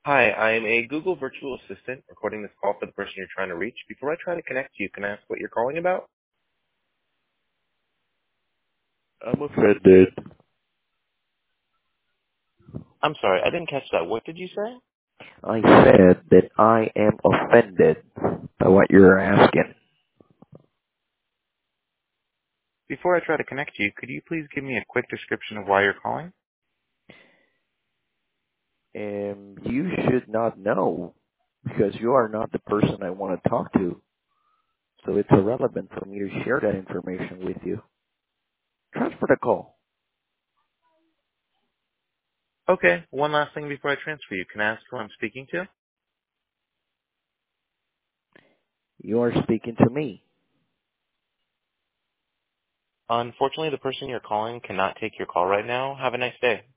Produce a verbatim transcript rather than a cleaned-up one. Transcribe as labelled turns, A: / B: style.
A: Hi, I'm a Google virtual assistant recording this call for the person you're trying to reach. Before I try to connect you, can I ask what you're calling about?
B: I'm offended
A: I'm sorry, I didn't catch that. What did you say?
B: I said that I am offended by what you're asking.
A: Before I try to connect you, could you please give me a quick description of why you're calling?
B: And you should not know because you are not the person I want to talk to. So it's irrelevant for me to share that information with you. Transfer the call.
A: Okay, one last thing before I transfer you. Can I ask who I'm speaking to?
B: You are speaking to me.
A: Unfortunately, the person you're calling cannot take your call right now. Have a nice day.